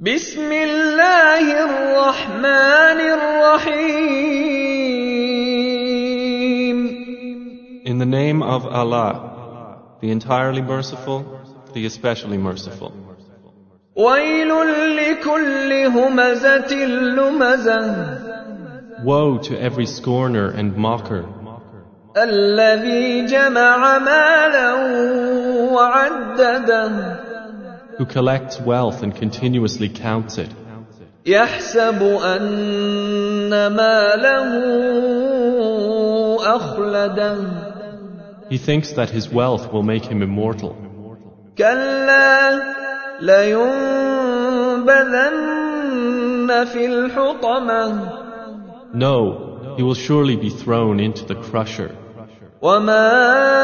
بسم الله الرحمن الرحيم. In the name of Allah, the entirely merciful, the especially merciful. ويل لكل همزة لمزة Woe to every scorner and mocker, الذي جمع مالا وعدده who collects wealth and continuously counts it, يحسب أن ماله أخلده he thinks that his wealth will make him immortal. كلا لينبذن في الحطمة No, he will surely be thrown into the crusher. وما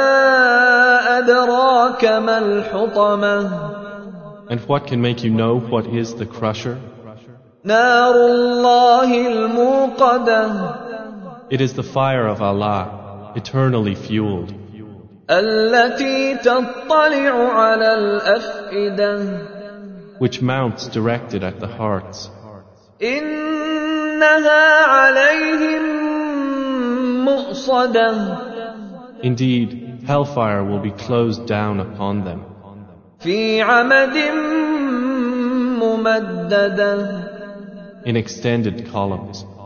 أدراك ما الحطمة And what can make you know what is the crusher? نار الله الموقدة It is the fire of Allah, eternally fueled, التي تطلع على الأفئدة which mounts directed at the hearts. إنها عليهم مؤصدة Indeed, hellfire will be closed down upon them, في عمد ممددة in extended columns.